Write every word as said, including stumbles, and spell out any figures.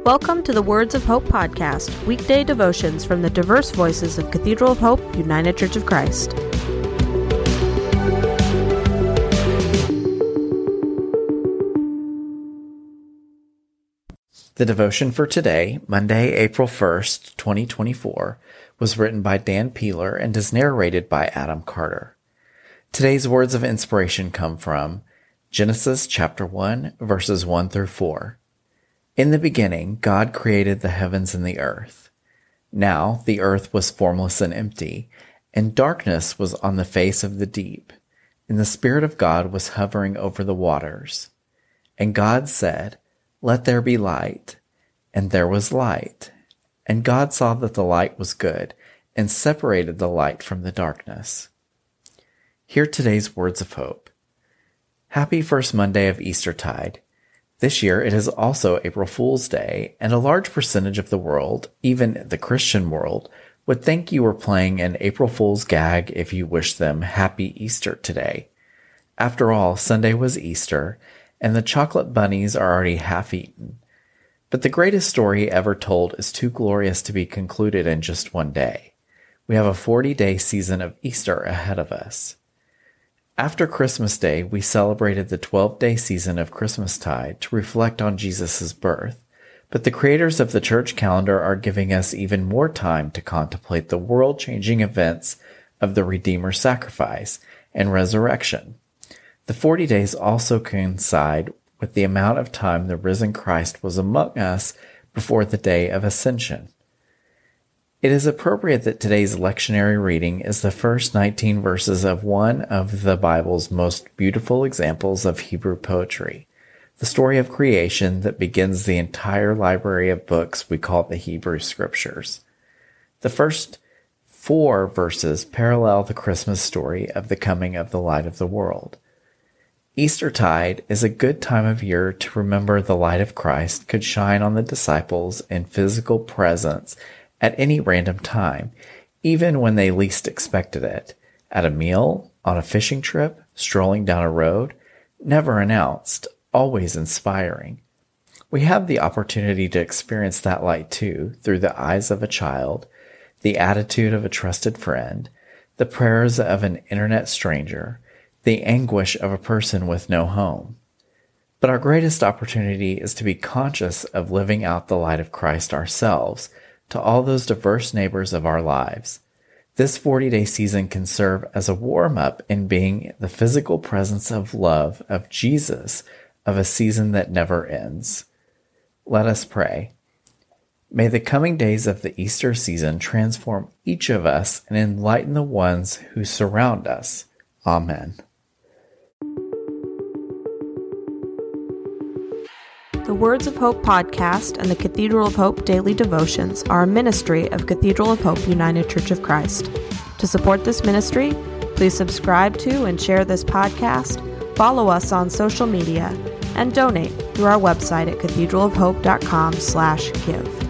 Welcome to the Words of Hope podcast, weekday devotions from the diverse voices of Cathedral of Hope, United Church of Christ. The devotion for today, Monday, April first, twenty twenty-four, was written by Dan Peeler and is narrated by Adam Carter. Today's words of inspiration come from Genesis chapter one, verses one through four. In the beginning, God created the heavens and the earth. Now the earth was formless and empty, and darkness was on the face of the deep, and the Spirit of God was hovering over the waters. And God said, "Let there be light." And there was light. And God saw that the light was good, and separated the light from the darkness. Hear today's words of hope. Happy first Monday of Eastertide. This year it is also April Fool's Day, and a large percentage of the world, even the Christian world, would think you were playing an April Fool's gag if you wished them Happy Easter today. After all, Sunday was Easter, and the chocolate bunnies are already half-eaten. But the greatest story ever told is too glorious to be concluded in just one day. We have a forty-day season of Easter ahead of us. After Christmas Day, we celebrated the twelve-day season of Christmastide to reflect on Jesus' birth, but the creators of the church calendar are giving us even more time to contemplate the world-changing events of the Redeemer's sacrifice and resurrection. The forty days also coincide with the amount of time the risen Christ was among us before the day of Ascension. It is appropriate that today's lectionary reading is the first nineteen verses of one of the Bible's most beautiful examples of Hebrew poetry, the story of creation that begins the entire library of books we call the Hebrew Scriptures. The first four verses parallel the Christmas story of the coming of the light of the world. Eastertide is a good time of year to remember the light of Christ could shine on the disciples in physical presence at any random time, even when they least expected it, at a meal, on a fishing trip, strolling down a road, never announced, always inspiring. We have the opportunity to experience that light too, through the eyes of a child, the attitude of a trusted friend, the prayers of an internet stranger, the anguish of a person with no home. But our greatest opportunity is to be conscious of living out the light of Christ ourselves, to all those diverse neighbors of our lives. This forty-day season can serve as a warm-up in being the physical presence of love of Jesus of a season that never ends. Let us pray. May the coming days of the Easter season transform each of us and enlighten the ones who surround us. Amen. The Words of Hope podcast and the Cathedral of Hope daily devotions are a ministry of Cathedral of Hope United Church of Christ. To support this ministry, please subscribe to and share this podcast, follow us on social media, and donate through our website at cathedral of hope dot com slash give.